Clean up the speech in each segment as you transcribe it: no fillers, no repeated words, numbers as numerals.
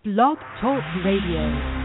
Blog Talk Radio.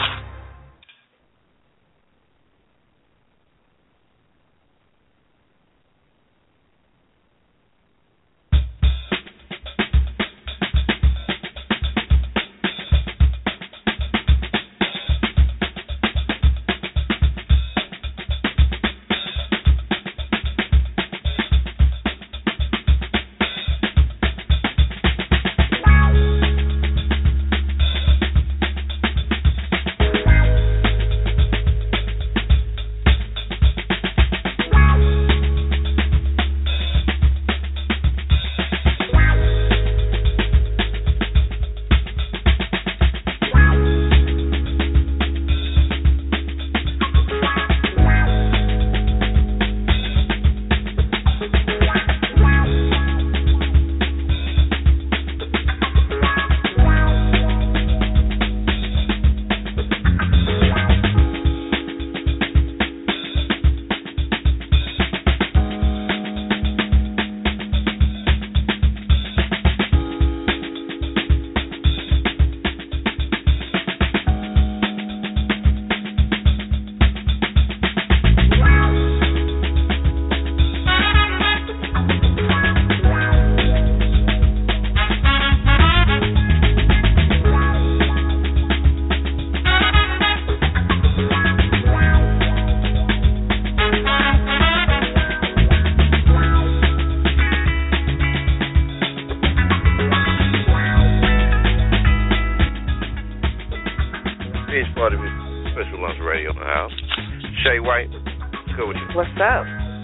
What's up?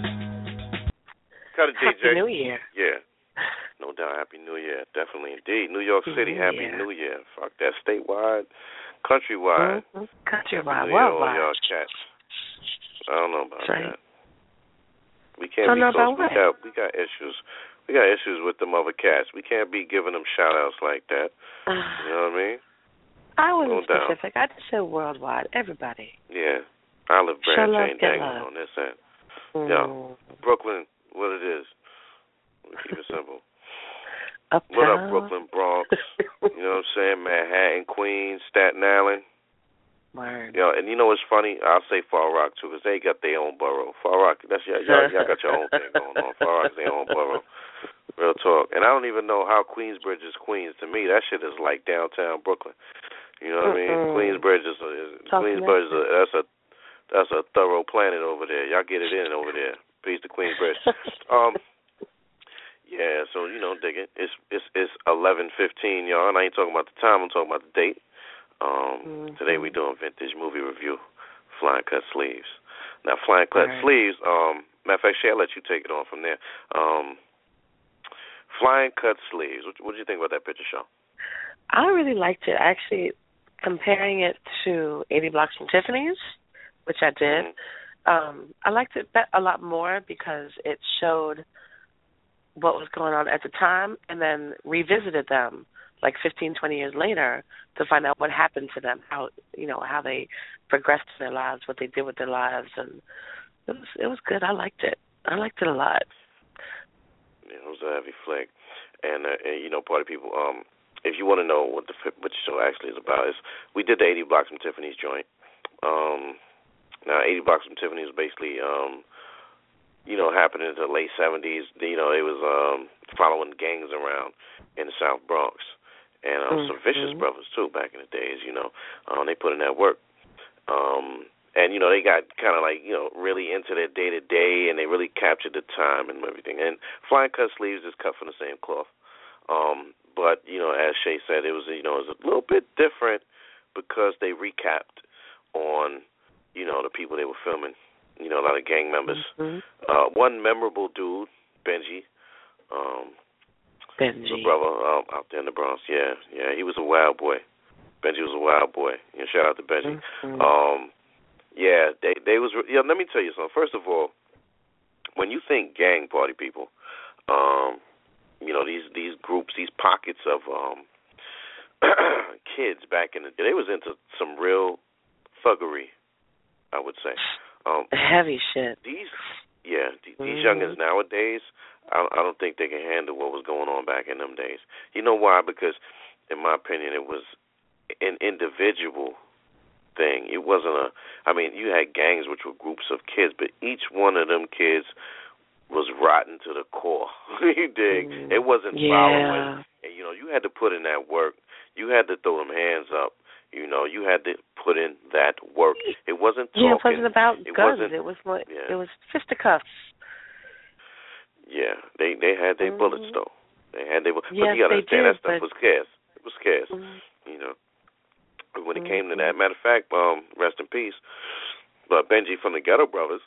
Cut it, DJ. Happy New Year. Yeah, no doubt. Happy New Year. Definitely, indeed. New York City, Happy New Year. Fuck that. Statewide, countrywide. Mm-hmm. Countrywide, All worldwide. y'all cats. I don't know about that. We can't don't be know so. about We got issues. We got issues with them other cats. We can't be giving them shout outs like that. You know what I mean? I wasn't specific. I just said worldwide. Everybody. Yeah. Olive branch ain't dangling on this end. Yo, Brooklyn, what it is. We keep it simple. Uptown. What up, Brooklyn, Bronx? You know what I'm saying? Manhattan, Queens, Staten Island. Word. Yo, and you know what's funny? I'll say Far Rock, too, because they got their own borough. Far Rock, that's y'all got your own thing going on. Far Rock is their own borough. Real talk. And I don't even know how Queensbridge is Queens. To me, that shit is like downtown Brooklyn. You know what I mean? Queensbridge that's a thorough planet over there. Y'all get it in over there. Peace to Queensbridge. Yeah, so dig it. It's 11:15, y'all, and I ain't talking about the time. I'm talking about the date. Today we doing vintage movie review, Flying Cut Sleeves. Now, Flying Cut Sleeves. Matter of fact, Shay, I'll let you take it on from there. Flying Cut Sleeves. What did you think about that picture, show? I really liked it. Actually, comparing it to 80 Blocks from Tiffany's, which I did. I liked it a lot more because it showed what was going on at the time and then revisited them like 15, 20 years later to find out what happened to them, how they progressed in their lives, what they did with their lives, and it was good. I liked it. I liked it a lot. Yeah, it was a heavy flick. And party people, if you want to know what the show actually is about, we did the 80 Blocks from Tiffany's joint. Now, 80 Blocks from Tiffany was basically, happening in the late 70s. It was following gangs around in the South Bronx. And some vicious brothers, too, back in the days, They put in that work. And, they got kind of really into their day-to-day, and they really captured the time and everything. And Flying Cut Sleeves is cut from the same cloth. But, as Shay said, it was a little bit different because they recapped on the people they were filming, a lot of gang members. One memorable dude, Benji. Benji. The brother out there in the Bronx. Yeah, he was a wild boy. Benji was a wild boy. Shout out to Benji. They was. Let me tell you something. First of all, when you think gang party people, these groups, these pockets of kids back in the day, they was into some real thuggery, I would say. Heavy shit. These youngins nowadays, I don't think they can handle what was going on back in them days. You know why? Because, in my opinion, it was an individual thing. It wasn't you had gangs which were groups of kids, but each one of them kids was rotten to the core. You dig? It wasn't following. And, you had to put in that work. You had to throw them hands up. You had to put in that work. It wasn't talking. Yeah, it wasn't about guns. It was it was fisticuffs. Yeah, they had their bullets though. They had their. But yes, you gotta understand did, that stuff was scarce. It was scarce. When it came to that, matter of fact, rest in peace. But Benji from the Ghetto Brothers,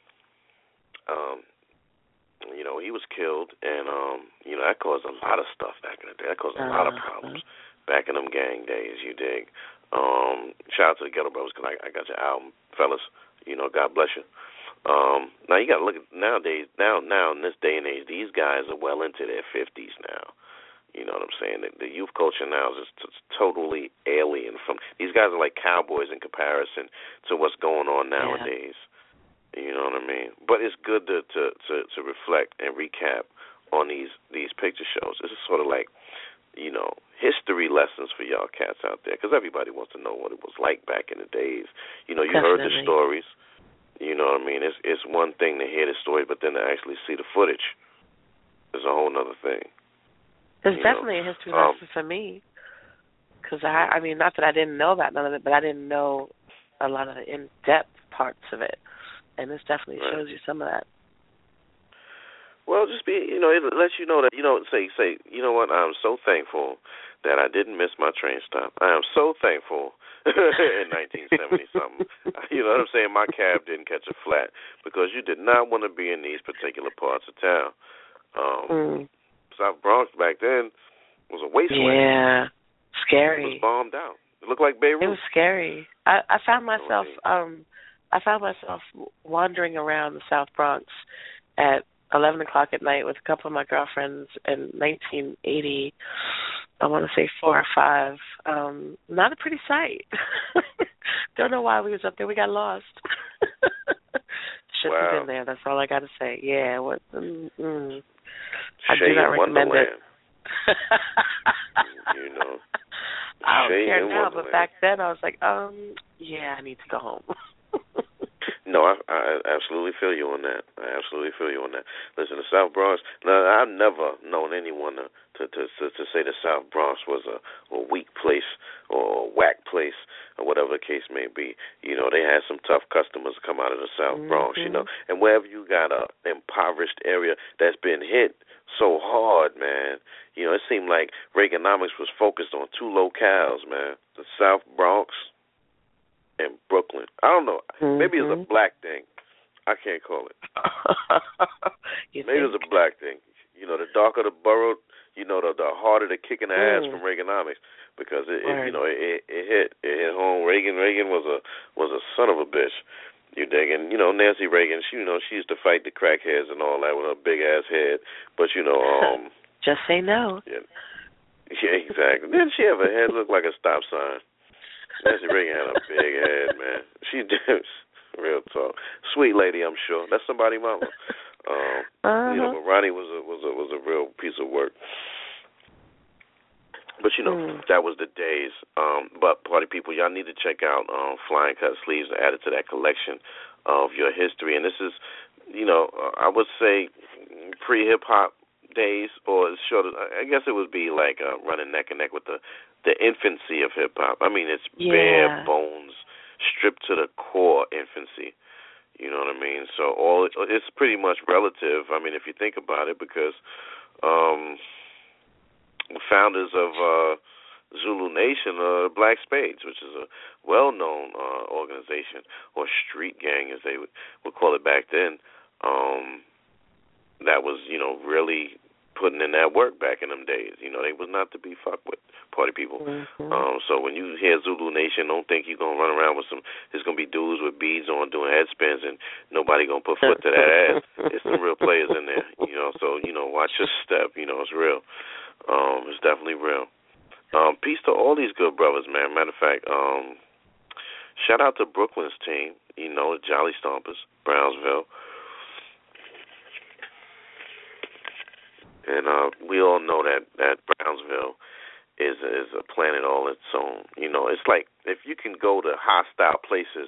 he was killed, and that caused a lot of stuff back in the day. That caused a lot of problems back in them gang days. You dig? Shout out to the Ghetto Brothers, because I got your album, fellas. God bless you. Now you got to look at nowadays. Now in this day and age, these guys are well into their 50s now. You know what I'm saying? The youth culture now is just totally alien from. These guys are like cowboys in comparison to what's going on nowadays. You know what I mean? But it's good to reflect and recap on these picture shows. This is sort of like, history lessons for y'all cats out there, because everybody wants to know what it was like back in the days. You heard the stories. You know what I mean? It's one thing to hear the story, but then to actually see the footage is a whole other thing. There's definitely a history lesson for me, because I mean, not that I didn't know about none of it, but I didn't know a lot of the in-depth parts of it, and this definitely shows you some of that. Well, just be, it lets you know that, say, you know what, I'm so thankful that I didn't miss my train stop. I am so thankful in 1970-something. You know what I'm saying? My cab didn't catch a flat, because you did not want to be in these particular parts of town. South Bronx back then was a wasteland. Yeah, scary. It was bombed out. It looked like Beirut. It was scary. I found myself wandering around the South Bronx at 11 o'clock at night with a couple of my girlfriends in 1980. I want to say 4 or 5. Not a pretty sight. Don't know why we was up there. We got lost. Should have been there. That's all I got to say. Yeah. I do not recommend it. I don't care now, but back then I was like, yeah, I need to go home. No, I absolutely feel you on that. Listen, the South Bronx. Now, I've never known anyone to say the South Bronx was a weak place or a whack place or whatever the case may be. They had some tough customers come out of the South Bronx. And wherever you got a impoverished area that's been hit so hard, man. It seemed like Reaganomics was focused on 2 locales, man. The South Bronx and Brooklyn. I don't know. Maybe it's a black thing. I can't call it. Maybe it's a black thing. The darker the borough, the harder the kick in the ass from Reaganomics, because it hit home. Reagan was a son of a bitch. You dig? And Nancy Reagan, she used to fight the crackheads and all that with her big ass head. But just say no. Yeah, exactly. Didn't she have a head look like a stop sign? Nancy Reagan had a big head, man. She did. Real talk. Sweet lady, I'm sure. That's somebody's mama. But Ronnie was a real piece of work. But that was the days. But party people, y'all need to check out Flying Cut Sleeves, added to that collection of your history. And this is, I would say pre-hip hop days, or short of, I guess it would be like running neck and neck with the infancy of hip hop. I mean, it's bare bones, stripped to the core infancy. You know what I mean? So it's pretty much relative. I mean, if you think about it, because founders of Zulu Nation are Black Spades, which is a well-known organization, or street gang as they would call it back then. That was, really putting in that work back in them days. They was not to be fucked with, party people. So when you hear Zulu Nation, don't think you're going to run around with there's going to be dudes with beads on doing head spins and nobody going to put foot to that ass. It's some real players in there, so, watch your step. It's real. It's definitely real. Peace to all these good brothers, man. Matter of fact, shout out to Brooklyn's team, the Jolly Stompers, Brownsville. And we all know that Brownsville is a planet all its own. You know, it's like if you can go to hostile places,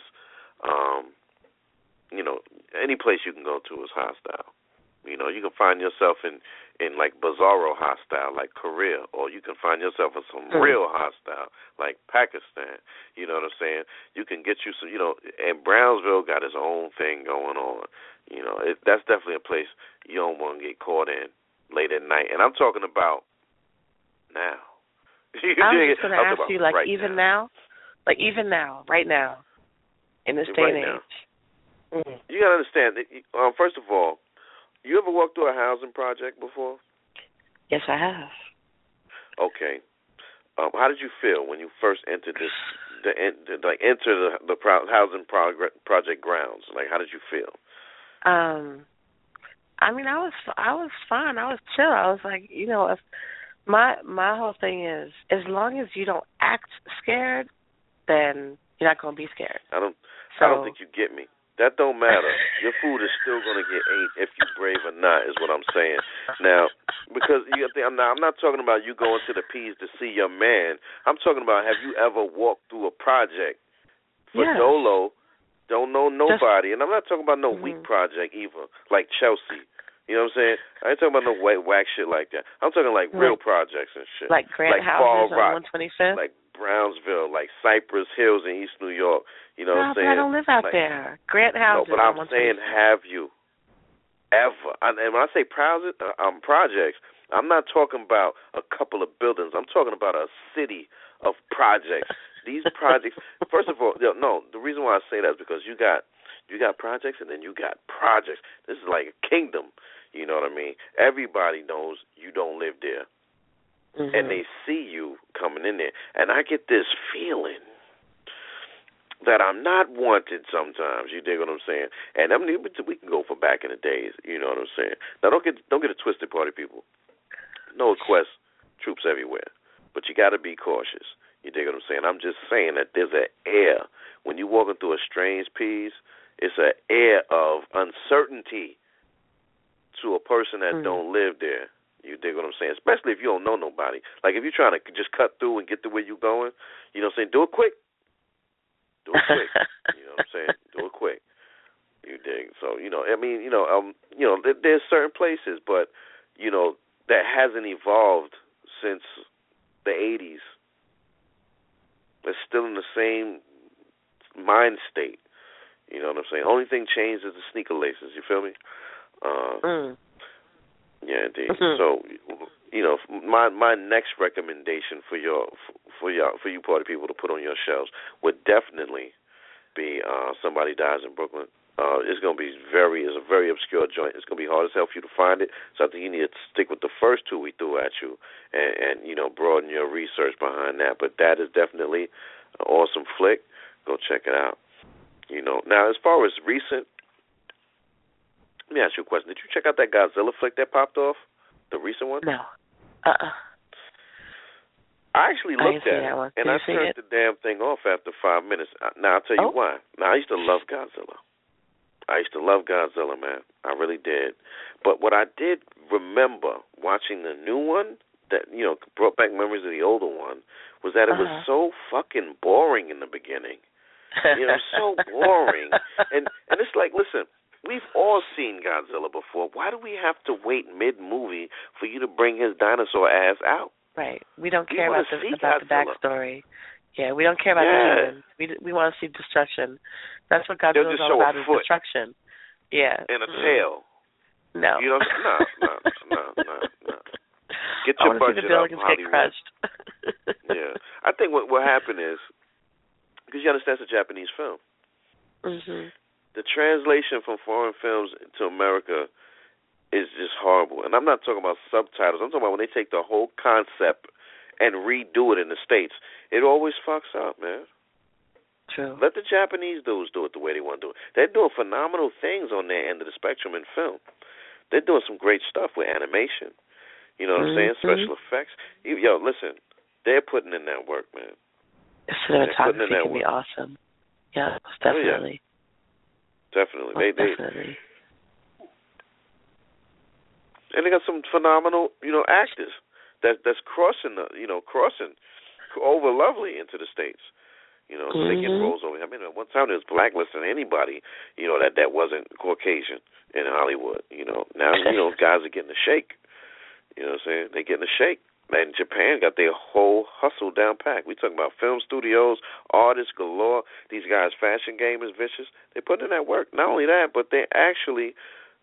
you know, any place you can go to is hostile. You know, you can find yourself in like bizarro hostile, like Korea, or you can find yourself in some real hostile, like Pakistan. You know what I'm saying? You can get you some, you know, and Brownsville got its own thing going on. You know, that's definitely a place you don't want to get caught in late at night. And I'm talking about now. I was just going to ask you, like, right even now? Like, even now, right now, in this day and age. You got to understand, first of all, you ever walked through a housing project before? Yes, I have. Okay. How did you feel when you first entered enter the housing project grounds? Like, how did you feel? I mean, I was fine. I was chill. I was like, you know, if my whole thing is, as long as you don't act scared, then you're not going to be scared. I don't think you get me. That don't matter. Your food is still going to get ate if you're brave or not, is what I'm saying. Now, because I'm not talking about you going to the P's to see your man. I'm talking about, have you ever walked through a project for dolo, don't know nobody, and I'm not talking about no weak project either, like Chelsea. You know what I'm saying? I ain't talking about no whack shit like that. I'm talking like real projects and shit. Like Grant Houses on 125th? Like Brownsville, like Cypress Hills in East New York. You know what I'm saying? But I don't live out there. Grant Houses. No, but I'm saying, have you ever? And when I say projects, I'm not talking about a couple of buildings. I'm talking about a city of projects. These projects, first of all, no, the reason why I say that is because you got projects and then you got projects. This is like a kingdom. You know what I mean? Everybody knows you don't live there. And they see you coming in there. And I get this feeling that I'm not wanted sometimes. You dig what I'm saying? And I mean, we can go for back in the days. You know what I'm saying? Now, don't get it twisted, party people. No Quest troops everywhere. But you got to be cautious. You dig what I'm saying? I'm just saying that there's an air. When you're walking through a strange piece, it's an air of uncertainty to a person that don't live there. You dig what I'm saying? Especially if you don't know nobody. Like if you're trying to just cut through and get to where you're going, you know what I'm saying? Do it quick. Do it quick. You know what I'm saying? Do it quick. You dig? So, you know, I mean, there's certain places, but, you know, that hasn't evolved since the 80s. It's still in the same mind state. You know what I'm saying? Only thing changed is the sneaker laces. You feel me? Yeah, indeed. So, you know, my next recommendation for you party people to put on your shelves would definitely be Somebody Dies in Brooklyn. It's going to be it's a very obscure joint. It's going to be hard as hell for you to find it. So I think you need to stick with the first two we threw at you and you know, broaden your research behind that. But that is definitely an awesome flick. Go check it out. You know, now as far as recent, let me ask you a question. Did you check out that Godzilla flick that popped off? The recent one? No. I actually looked at it, and I turned the damn thing off after 5 minutes. Now, I'll tell you why. Now, I used to love Godzilla. Man. I really did. But what I did remember watching the new one that, you know, brought back memories of the older one was that it was so fucking boring in the beginning. You know, so boring. And it's like, listen, we've all seen Godzilla before. Why do we have to wait mid-movie for you to bring his dinosaur ass out? Right. We don't care about the backstory. Yeah, we don't care about the humans. We want to see destruction. That's what Godzilla's all about, is destruction. Yeah. And a tail. No. You know, no. Get your budget up, Hollywood. Get crushed. Yeah. I think what happened is, because you understand it's a Japanese film. The translation from foreign films to America is just horrible. And I'm not talking about subtitles. I'm talking about when they take the whole concept and redo it in the States. It always fucks up, man. True. Let the Japanese dudes do it the way they want to do it. They're doing phenomenal things on their end of the spectrum in film. They're doing some great stuff with animation. You know what I'm saying? Special effects. Yo, listen, they're putting in that work, man. Cinematography can be awesome. Yeah, definitely. Definitely. Definitely. And they got some phenomenal, you know, actors that's crossing over lovely into the States. So they get roles over. I mean, at one time there was blacklisting anybody, that wasn't Caucasian in Hollywood. Now guys are getting a shake. You know what I'm saying? They getting a shake. And Japan got their whole hustle down pat. We talking about film studios, artists galore. These guys, fashion game is vicious. They put in that work. Not only that, but they actually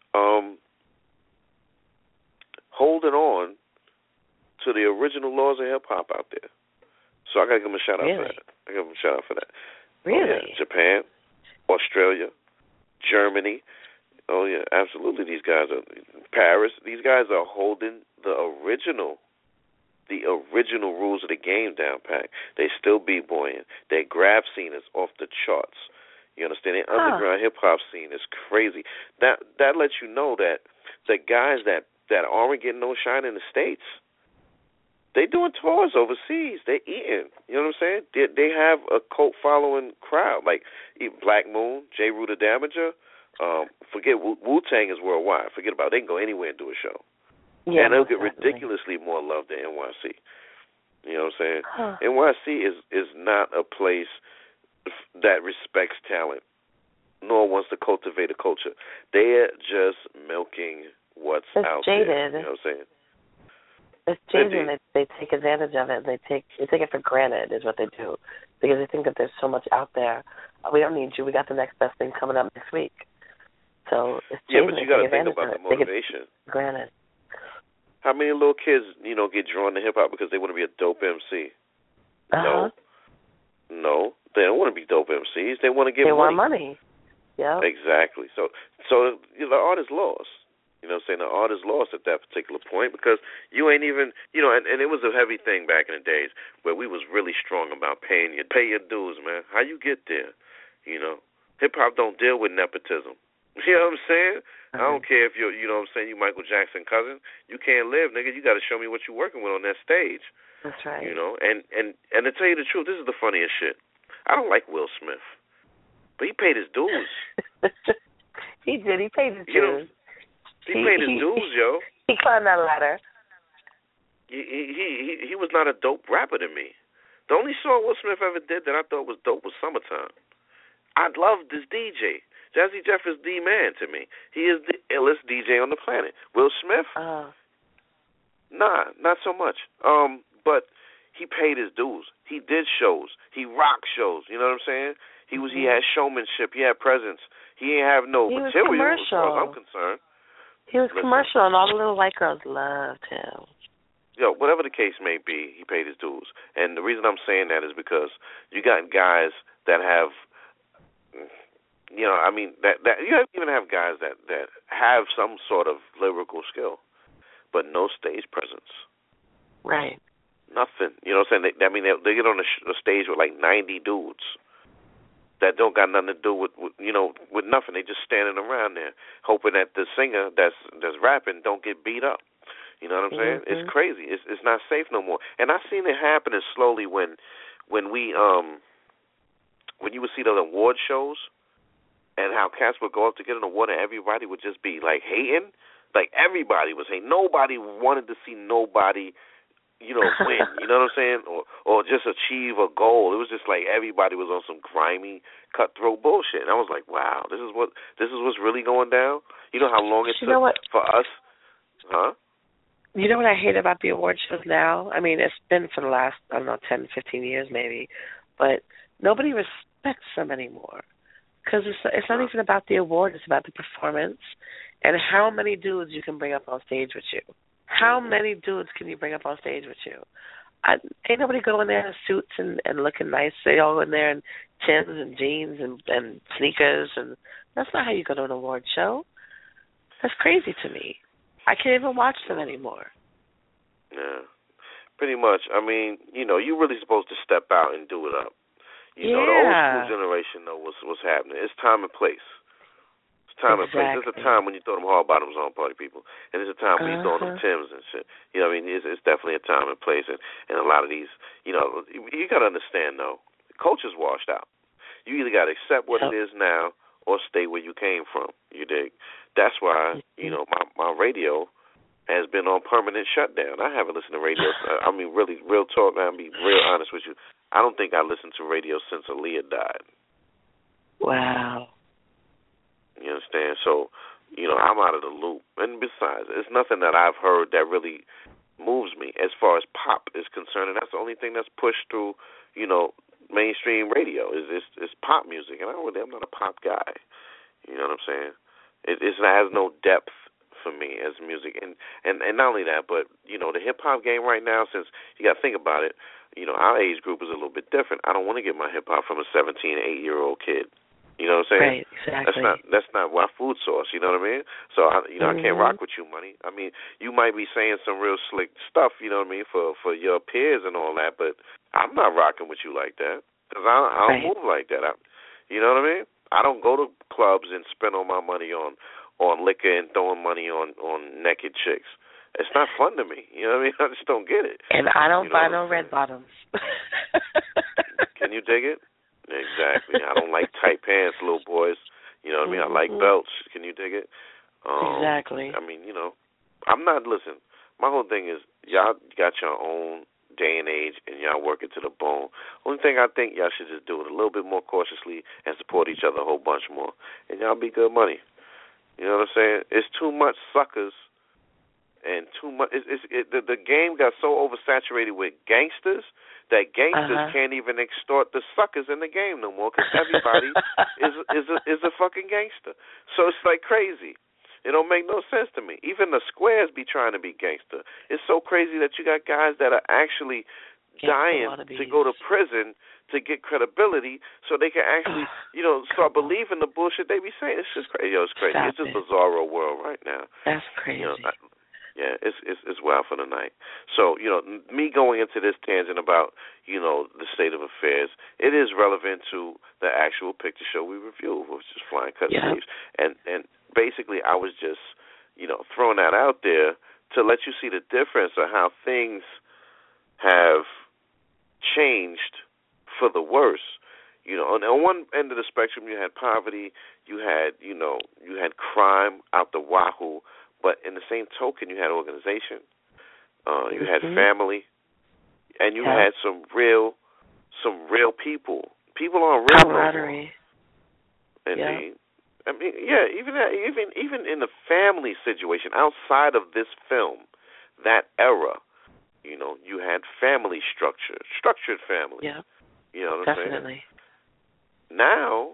holding on to the original laws of hip hop out there. So I gotta give them a shout out for that. I give them a shout out for that. Really? Oh, yeah. Japan, Australia, Germany. Oh yeah, absolutely. These guys are Paris. These guys are holding the original rules of the game down pat. They still b-boying. Their grab scene is off the charts. You understand? The underground hip hop scene is crazy. That lets you know that the guys that aren't getting no shine in the States, they doing tours overseas. They eating. You know what I'm saying? They have a cult following crowd. Like Black Moon, J. Rue the Damager. Forget Wu-Tang is worldwide. Forget about it. They can go anywhere and do a show. Yeah, and they'll get ridiculously more love than NYC. You know what I'm saying? NYC is not a place that respects talent, nor wants to cultivate a culture. They're just milking what's out jaded. there. You know what I'm saying? It's changing. They take advantage of it. They take it for granted is what they do, because they think that there's so much out there. We don't need you. We got the next best thing coming up next week. So it's changing. But you got to think about the motivation. Granted. How many little kids, get drawn to hip hop because they want to be a dope MC? No, they don't want to be dope MCs. They want to get money. They want money. Yeah. Exactly. So the art is lost. You know what I'm saying? The art is lost at that particular point because you ain't even, and it was a heavy thing back in the days where we was really strong about pay your dues, man. How you get there? Hip-hop don't deal with nepotism. You know what I'm saying? I don't care if you're, you Michael Jackson cousin. You can't live, nigga. You got to show me what you're working with on that stage. That's right. And to tell you the truth, this is the funniest shit. I don't like Will Smith, but he paid his dues. He did. He paid his dues. He paid his dues, yo. He climbed that ladder. He was not a dope rapper to me. The only song Will Smith ever did that I thought was dope was Summertime. I loved this DJ. Jazzy Jeff is the man to me. He is the illest DJ on the planet. Will Smith? Nah, not so much. But he paid his dues. He did shows. He rocked shows. You know what I'm saying? He had showmanship. He had presence. He ain't have no material as far as I'm concerned. He was commercial, and all the little white girls loved him. Whatever the case may be, he paid his dues. And the reason I'm saying that is because you got guys that have, you even have guys that have some sort of lyrical skill, but no stage presence. Right. Nothing. You know what I'm saying? They get on the stage with like 90 dudes that don't got nothing to do with nothing. They just standing around there hoping that the singer that's rapping don't get beat up. You know what I'm saying? It's crazy. It's not safe no more. And I seen it happening slowly when you would see the award shows and how cats would go up to get an award and everybody would just be like hating. Like everybody was hating. Nobody wanted to see nobody win, you know what I'm saying? Or just achieve a goal. It was just like everybody was on some grimy, cutthroat bullshit. And I was like, wow, this is what's really going down? You know how long it took for us? Huh? You know what I hate about the award shows now? I mean, it's been for the last, 10, 15 years maybe, but nobody respects them anymore. Because it's not even about the award, it's about the performance and how many dudes you can bring up on stage with you. How many dudes can you bring up on stage with you? Ain't nobody going there in suits and looking nice. They all in there in Timbs and jeans and sneakers, and that's not how you go to an award show. That's crazy to me. I can't even watch them anymore. Yeah, pretty much. I mean, you're really supposed to step out and do it up. The old school generation know what's happening. It's time and place. Time and place. There's a time when you throw them hard bottoms on, party people, and there's a time when you throw them Timbs and shit. You know what I mean? It's definitely a time and place, and a lot of these, you got to understand though, culture's washed out. You either got to accept what it is now or stay where you came from. You dig? That's why my radio has been on permanent shutdown. I haven't listened to radio. I mean, really, real talk. I'll be real honest with you. I don't think I listened to radio since Aaliyah died. Wow. You understand? So, I'm out of the loop. And besides, it's nothing that I've heard that really moves me as far as pop is concerned. And that's the only thing that's pushed through, mainstream radio is pop music. And I'm not a pop guy. You know what I'm saying? It has no depth for me as music, and not only that, but the hip hop game right now. Since you got to think about it, our age group is a little bit different. I don't want to get my hip hop from a 17, 8-year-old kid. You know what I'm saying? Right, exactly. That's not my food source. You know what I mean? So I can't rock with you, money. I mean, you might be saying some real slick stuff. You know what I mean for your peers and all that, but I'm not rocking with you like that because I don't move like that. You know what I mean? I don't go to clubs and spend all my money on liquor and throwing money on naked chicks. It's not fun to me. You know what I mean? I just don't get it. And I don't buy no red bottoms. Can you dig it? Exactly. I don't like tight pants, little boys. You know what I mean? I like belts. Can you dig it? Exactly. I mean, I'm not, listen, my whole thing is y'all got your own day and age and y'all work it to the bone. Only thing I think y'all should just do it a little bit more cautiously and support each other a whole bunch more. And y'all be good money. You know what I'm saying? It's too much suckers and too much. The game got so oversaturated with gangsters that gangsters can't even extort the suckers in the game no more because everybody is a fucking gangster. So it's like crazy. It don't make no sense to me. Even the squares be trying to be gangster. It's so crazy that you got guys that are actually dying to go to prison to get credibility so they can actually, start believing the bullshit they be saying. It's just crazy. It's crazy. It's just bizarro world right now. That's crazy. It's wild for the night. So, me going into this tangent about, the state of affairs, it is relevant to the actual picture show we reviewed, which is Flying Cut Sleeves. And basically I was just, throwing that out there to let you see the difference of how things have changed for the worse. On one end of the spectrum, you had poverty, you had crime out the wahoo, but in the same token, you had organization, you had family, and you had some real people. People on real camaraderie. Indeed. I mean, even in the family situation outside of this film, that era, you had family structured family. Yeah. You know what I'm Definitely. saying? Now,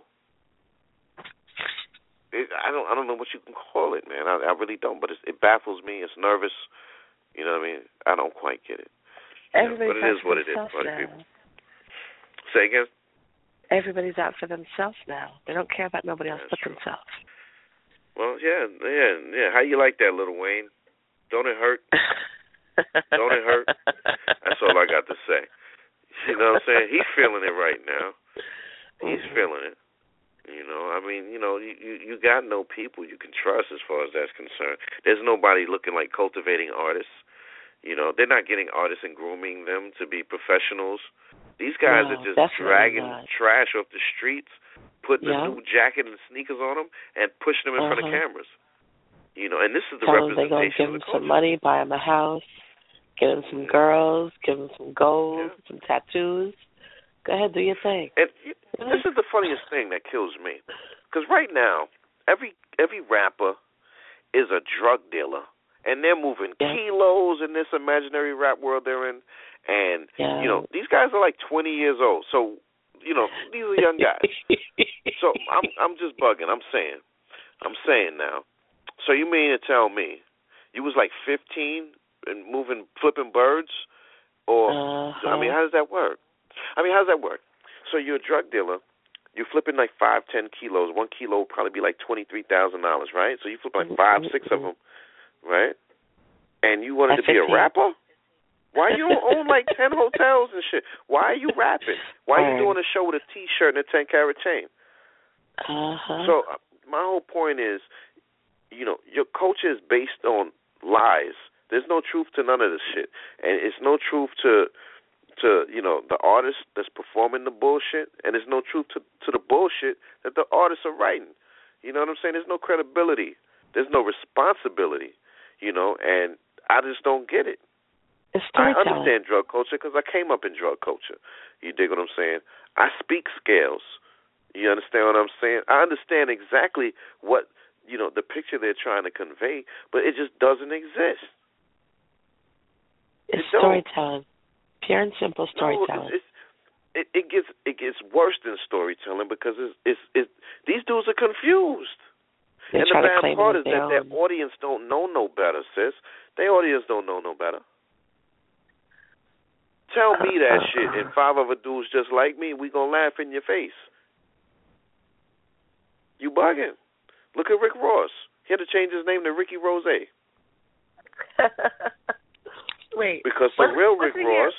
I don't know what you can call it, man. I really don't. But it baffles me. It's nervous. You know what I mean? I don't quite get it. Everybody's but it is what it is. Say again? Everybody's out for themselves now. They don't care about nobody else but themselves. Well, yeah. How you like that, Lil Wayne? Don't it hurt? Don't it hurt? That's all I got to say. You know what I'm saying? He's feeling it right now. He's feeling it. I mean, you got no people you can trust as far as that's concerned. There's nobody looking like cultivating artists. They're not getting artists and grooming them to be professionals. These guys are just dragging trash off the streets, putting a new jacket and sneakers on them, and pushing them in front of cameras. And this is the representation they're going to give of the them culture. some money, buy them a house, get them some girls, give them some gold, some tattoos. Go ahead, do your thing. And this is the funniest thing that kills me. Because right now, every rapper is a drug dealer. And they're moving kilos in this imaginary rap world they're in. And, these guys are like 20 years old. So, these are young guys. So I'm just bugging. I'm saying now. So you mean to tell me you was like 15 and flipping birds? Or, I mean, how does that work? So you're a drug dealer. You're flipping like 5-10 kilos. 1 kilo would probably be like $23,000, right? So you flip like 5-6 of them, right? And you wanted to be a rapper? Why you don't own like 10 hotels and shit? Why are you rapping? Why are you doing a show with a T-shirt and a 10-carat chain? So my whole point is, your culture is based on lies. There's no truth to none of this shit. And it's no truth to the artist that's performing the bullshit, and there's no truth to the bullshit that the artists are writing. You know what I'm saying? There's no credibility. There's no responsibility, and I just don't get it. It's I storytelling. understand drug culture because I came up in drug culture. You dig what I'm saying? I speak scales. You understand what I'm saying? I understand exactly what, the picture they're trying to convey, but it just doesn't exist. It's storytelling. Pure and simple storytelling. No, it gets worse than storytelling because these dudes are confused. They and the bad part is that their audience don't know no better, sis. Their audience don't know no better. Tell me that shit, and 5 other dudes just like me, we gonna laugh in your face. You bugging. Look at Rick Ross. He had to change his name to Ricky Rose. Wait. Because the real Rick Ross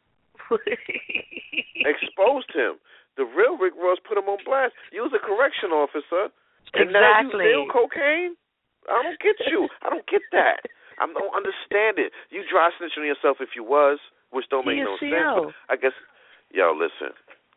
exposed him. The real Rick Ross put him on blast. You was a correction officer, and now you steal cocaine? I don't get you. I don't get that. I don't understand it. You dry snitching on yourself if you was, which don't make no sense. But I guess, listen.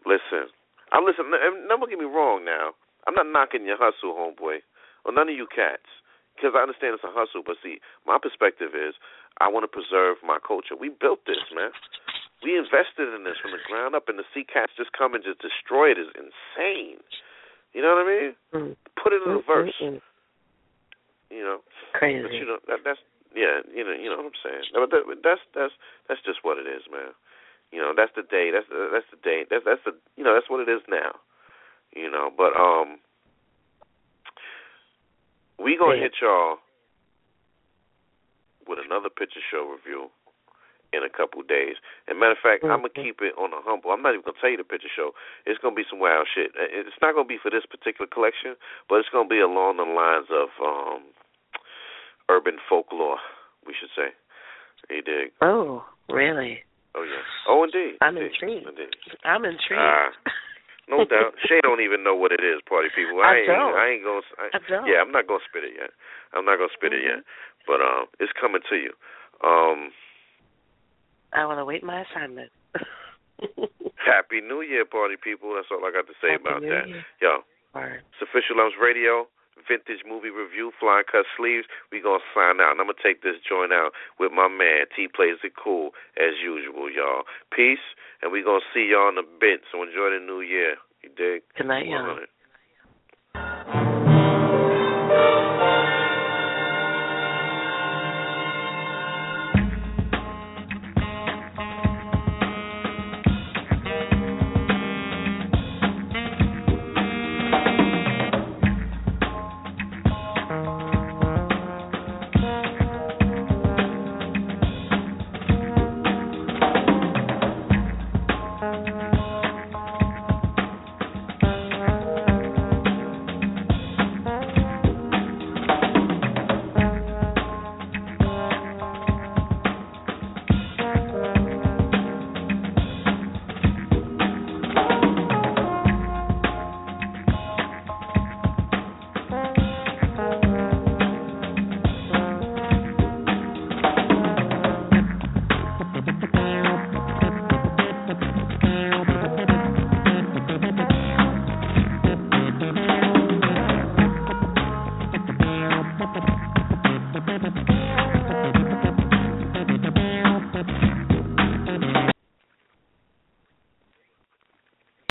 And don't get me wrong now. I'm not knocking your hustle, homeboy, or none of you cats, because I understand it's a hustle. But see, my perspective is I want to preserve my culture. We built this, man. We invested in this from the ground up, and to see cats just come and just destroy it is insane. You know what I mean? Put it in a verse. Crazy. But that's you know what I'm saying. But that's just what it is, man. That's the day. That's the day. That's what it is now. But we gonna hit y'all with another picture show review in a couple days. And matter of fact, I'm gonna keep it on a humble. I'm not even gonna tell you the picture show. It's gonna be some wild shit. It's not gonna be for this particular collection, but it's gonna be along the lines of urban folklore, we should say. You dig? Oh, really? Oh yeah. Oh, indeed. I'm intrigued. I'm intrigued. No doubt. Shay don't even know what it is, party people. I ain't gonna. I don't. Yeah, I'm not gonna spit it yet. It yet. But it's coming to you. I want to wait my assignment. Happy New Year, party people. That's all I got to say about that. Yo, it's Official Lumps Radio, Vintage Movie Review, Flying Cut Sleeves. We gonna sign out, and I'm gonna take this joint out with my man T Plays It Cool as usual, y'all. Peace, and we gonna see y'all in a bit. So enjoy the new year. You dig? Good night, y'all.